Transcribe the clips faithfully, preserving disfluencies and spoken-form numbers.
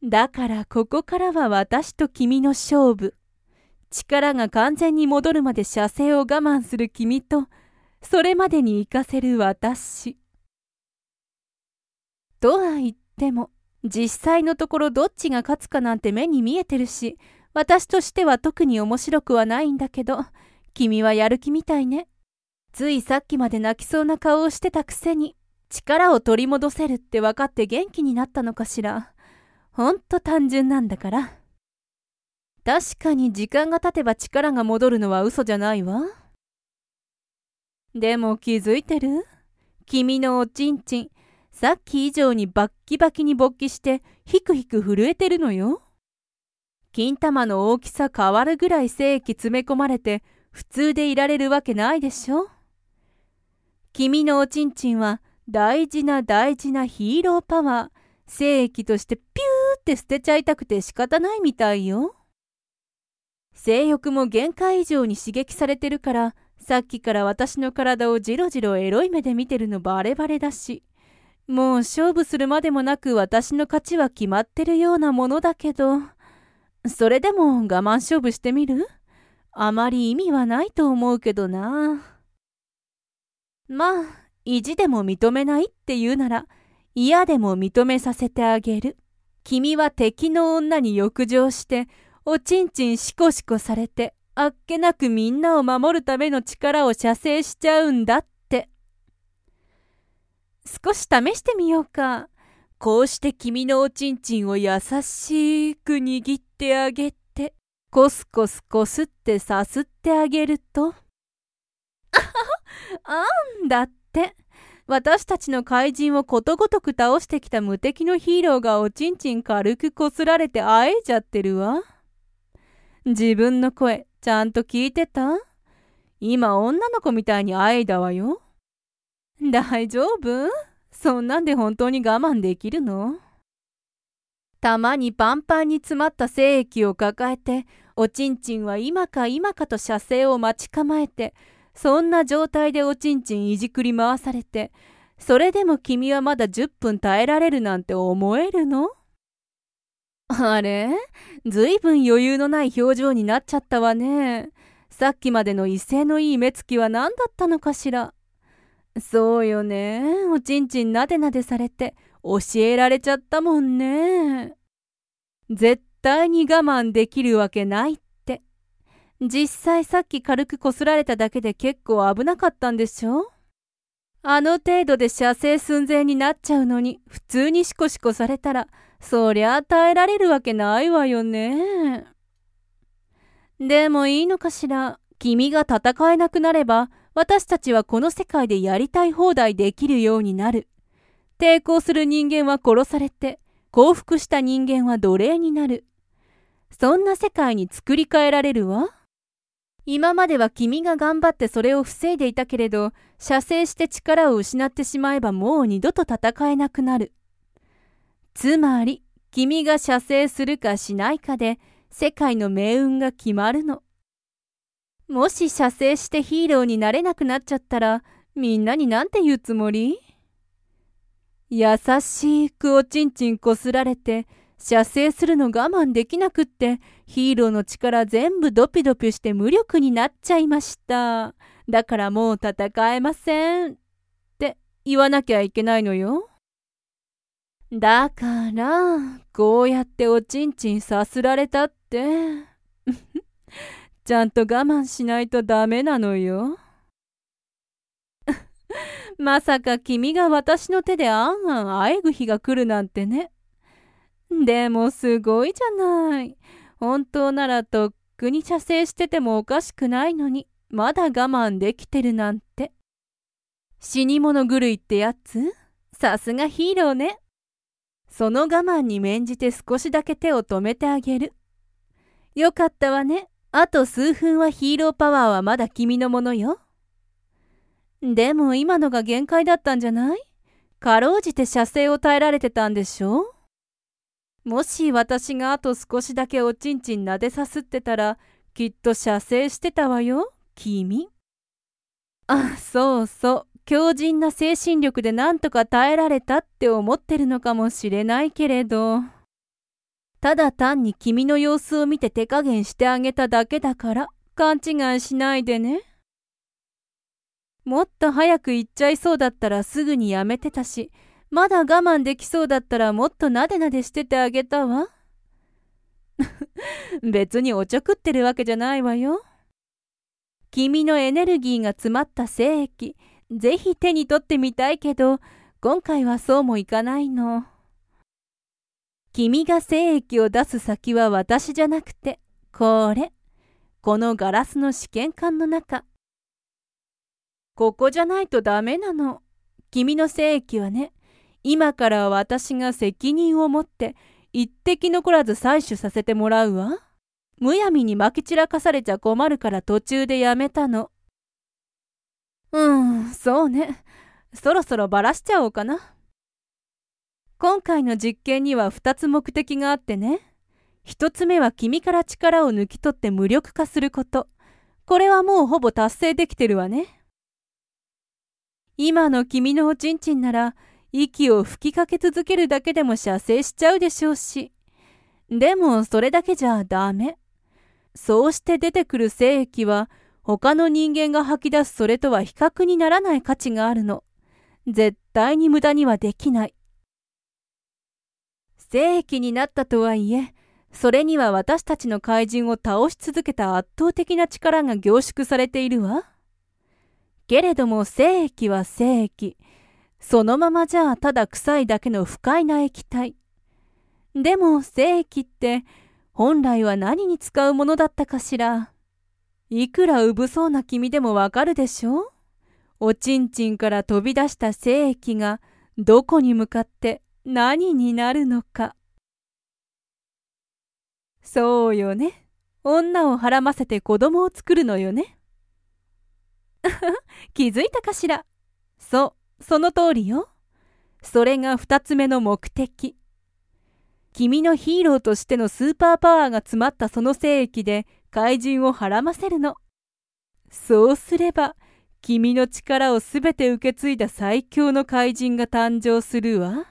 だからここからは私と君の勝負。力が完全に戻るまで射精を我慢する君と、それまでに行かせる私。とは言っても、実際のところどっちが勝つかなんて目に見えてるし、私としては特に面白くはないんだけど、君はやる気みたいね。ついさっきまで泣きそうな顔をしてたくせに、力を取り戻せるって分かって元気になったのかしら。ほんと単純なんだから。確かに時間が経てば力が戻るのは嘘じゃないわ。でも気づいてる？君のおちんちん、さっき以上にバッキバキに勃起してヒクヒク震えてるのよ。金玉の大きさ変わるぐらい精液詰め込まれて普通でいられるわけないでしょ。君のおちんちんは大事な大事なヒーローパワー、精液としてピューって捨てちゃいたくて仕方ないみたいよ。性欲も限界以上に刺激されてるから、さっきから私の体をじろじろエロい目で見てるのバレバレだし、もう勝負するまでもなく私の勝ちは決まってるようなものだけど、それでも我慢勝負してみる？あまり意味はないと思うけどな。まあ、意地でも認めないって言うなら、嫌でも認めさせてあげる。君は敵の女に欲情して、おちんちんシコシコされて、あっけなくみんなを守るための力を射精しちゃうんだって。少し試してみようか。こうして君のおちんちんを優しく握ってあげて、コスコスコスってさすってあげると。あんだって。私たちの怪人をことごとく倒してきた無敵のヒーローがおちんちん軽くこすられてあえいちゃってるわ。自分の声、ちゃんと聞いてた？今女の子みたいにあえいだわよ。大丈夫？そんなんで本当に我慢できるの？たまにパンパンに詰まった精液を抱えて、おちんちんは今か今かと射精を待ち構えて、そんな状態でおちんちんいじくり回されて、それでも君はまだじゅっぷん耐えられるなんて思えるの？あれ？ずいぶん余裕のない表情になっちゃったわね。さっきまでの威勢のいい目つきは何だったのかしら。そうよね。おちんちんなでなでされて教えられちゃったもんね。絶対に我慢できるわけないって。実際さっき軽くこすられただけで結構危なかったんでしょ？あの程度で射精寸前になっちゃうのに普通にシコシコされたら、そりゃ耐えられるわけないわよね。でもいいのかしら。君が戦えなくなれば、私たちはこの世界でやりたい放題できるようになる。抵抗する人間は殺されて、降伏した人間は奴隷になる。そんな世界に作り変えられるわ。今までは君が頑張ってそれを防いでいたけれど、射精して力を失ってしまえばもう二度と戦えなくなる。つまり、君が射精するかしないかで、世界の命運が決まるの。もし射精してヒーローになれなくなっちゃったら、みんなになんて言うつもり？優しくおちんちんこすられて、射精するの我慢できなくって、ヒーローの力全部ドピドピして無力になっちゃいました。だからもう戦えません。って言わなきゃいけないのよ。だから、こうやっておちんちんさすられたって。ちゃんと我慢しないとダメなのよ。まさか君が私の手であんあんあえぐ日が来るなんてね。でもすごいじゃない。本当ならとっくに射精しててもおかしくないのに、まだ我慢できてるなんて。死に物狂いってやつ？さすがヒーローね。その我慢に免じて少しだけ手を止めてあげる。よかったわね。あと数分はヒーローパワーはまだ君のものよ。でも今のが限界だったんじゃない？かろうじて射精を耐えられてたんでしょ？もし私があと少しだけおちんちん撫でさすってたら、きっと射精してたわよ、君。あ、そうそう。強靭な精神力でなんとか耐えられたって思ってるのかもしれないけれど。 ただ単に君の様子を見て手加減してあげただけだから勘違いしないでね。もっと早く行っちゃいそうだったらすぐにやめてたし、まだ我慢できそうだったらもっとなでなでしててあげたわ。別におちょくってるわけじゃないわよ。君のエネルギーが詰まった精液、ぜひ手に取ってみたいけど、今回はそうもいかないの。君が精液を出す先は私じゃなくて、これ。このガラスの試験管の中。ここじゃないとダメなの。君の精液はね、今からは私が責任を持って一滴残らず採取させてもらうわ。むやみにまき散らかされちゃ困るから途中でやめたの。うーん、そうね。そろそろバラしちゃおうかな。今回の実験にはふたつ目的があってね。ひとつめは君から力を抜き取って無力化すること。これはもうほぼ達成できてるわね。今の君のおちんちんなら、息を吹きかけ続けるだけでも射精しちゃうでしょうし。でもそれだけじゃダメ。そうして出てくる精液は、他の人間が吐き出すそれとは比較にならない価値があるの。絶対に無駄にはできない。精液になったとはいえ、それには私たちの怪人を倒し続けた圧倒的な力が凝縮されているわ。けれども精液は精液。そのままじゃただ臭いだけの不快な液体。でも精液って本来は何に使うものだったかしら。いくらうぶそうな君でもわかるでしょ？おちんちんから飛び出した精液がどこに向かって何になるのか。そうよね。女をはらませて子供を作るのよね。気づいたかしら。そう、その通りよ。それが二つ目の目的。君のヒーローとしてのスーパーパワーが詰まったその精液で怪人をはらませるの。そうすれば、君の力をすべて受け継いだ最強の怪人が誕生するわ。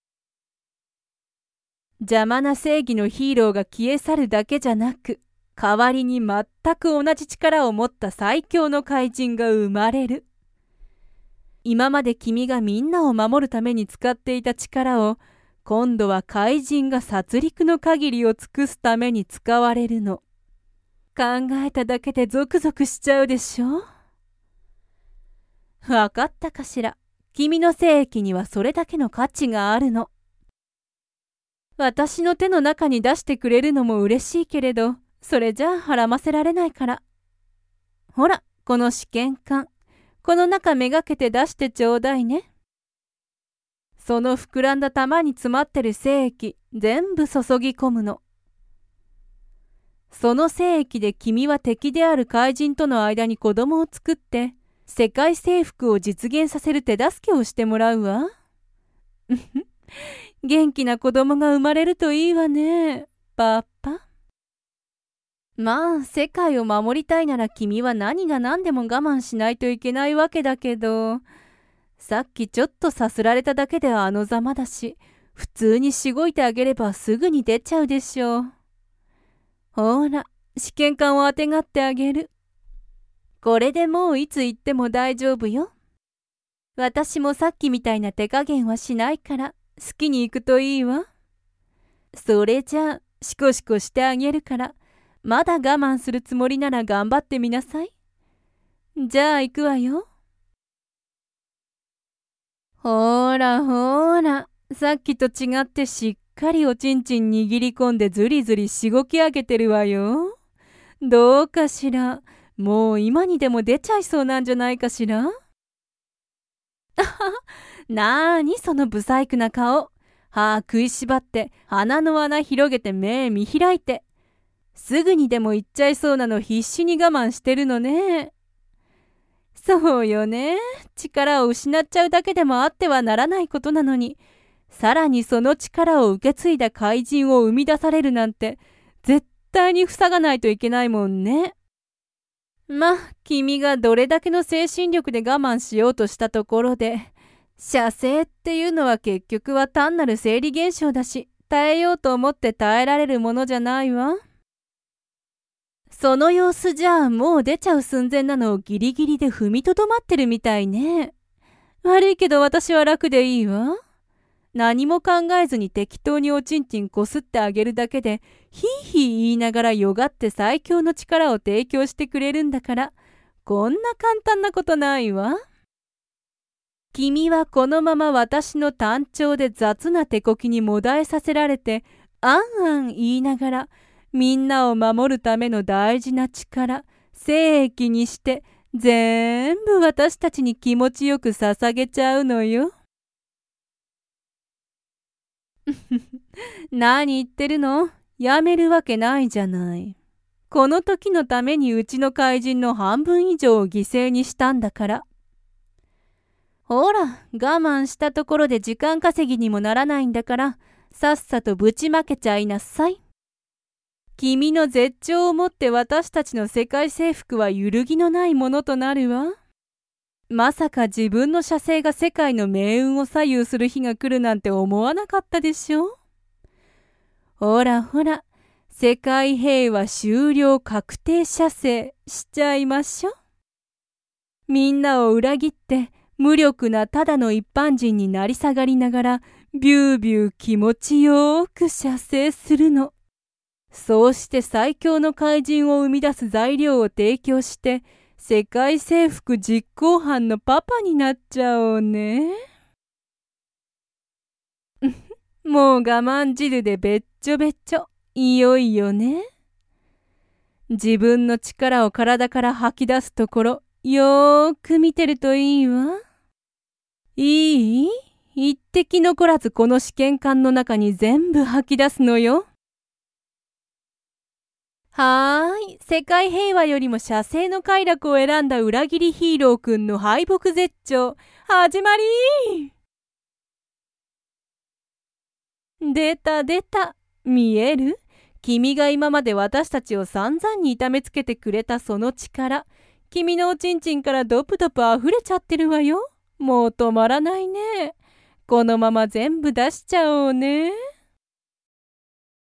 邪魔な正義のヒーローが消え去るだけじゃなく、代わりに全く同じ力を持った最強の怪人が生まれる。今まで君がみんなを守るために使っていた力を、今度は怪人が殺戮の限りを尽くすために使われるの。考えただけでゾクゾクしちゃうでしょ？わかったかしら。君の精液にはそれだけの価値があるの。私の手の中に出してくれるのも嬉しいけれど、それじゃあはらませられないから。ほら、この試験管。この中めがけて出してちょうだいね。その膨らんだ玉に詰まってる精液、全部注ぎ込むの。その精液で君は敵である怪人との間に子供を作って、世界征服を実現させる手助けをしてもらうわ。元気な子供が生まれるといいわね、パパ。まあ、世界を守りたいなら君は何が何でも我慢しないといけないわけだけど、さっきちょっとさすられただけではあのざまだし、普通にしごいてあげればすぐに出ちゃうでしょう。ほら、試験管をあてがってあげる。これでもういつ行っても大丈夫よ。私もさっきみたいな手加減はしないから、好きに行くといいわ。それじゃあ、シコシコしてあげるから、まだ我慢するつもりなら頑張ってみなさい。じゃあ行くわよ。ほらほら、さっきと違ってしっかりおちんちん握り込んでずりずりしごき上げてるわよ。どうかしら。もう今にでも出ちゃいそうなんじゃないかしら。なーにその不細工な顔。歯食いしばって鼻の穴広げて目見開いて。すぐにでも行っちゃいそうなの必死に我慢してるのね。そうよね。力を失っちゃうだけでもあってはならないことなのに、さらにその力を受け継いだ怪人を生み出されるなんて、絶対に塞がないといけないもんね。まあ、君がどれだけの精神力で我慢しようとしたところで、射精っていうのは結局は単なる生理現象だし、 耐えようと思って耐えられるものじゃないわ。その様子じゃもう出ちゃう寸前なのをギリギリで踏みとどまってるみたいね。悪いけど私は楽でいいわ。何も考えずに適当におちんちんこすってあげるだけで、ヒーヒー言いながらよがって最強の力を提供してくれるんだから、こんな簡単なことないわ。君はこのまま私の単調で雑な手こきにもだえさせられて、あんあん言いながら、みんなを守るための大事な力、精液にして、全部私たちに気持ちよく捧げちゃうのよ。何言ってるの？やめるわけないじゃない。この時のためにうちの怪人の半分以上を犠牲にしたんだから。ほら、我慢したところで時間稼ぎにもならないんだから、さっさとぶちまけちゃいなさい。君の絶頂をもって私たちの世界征服は揺るぎのないものとなるわ。まさか自分の射精が世界の命運を左右する日が来るなんて思わなかったでしょ。ほらほら、世界平和終了確定射精しちゃいましょ。みんなを裏切って無力なただの一般人になり下がりながらビュービュー気持ちよく射精するの。そうして最強の怪人を生み出す材料を提供して世界征服実行犯のパパになっちゃおうね。もう我慢汁でべっちょべっちょ。いよいよね。自分の力を体から吐き出すところ、よーく見てるといいわ。いい？一滴残らずこの試験管の中に全部吐き出すのよ。はーい。世界平和よりも射精の快楽を選んだ裏切りヒーローくんの敗北絶頂、始まりー。出た出た。見える？君が今まで私たちを散々に痛めつけてくれたその力、君のおちんちんからドプドプ溢れちゃってるわよ。もう止まらないね。このまま全部出しちゃおうね。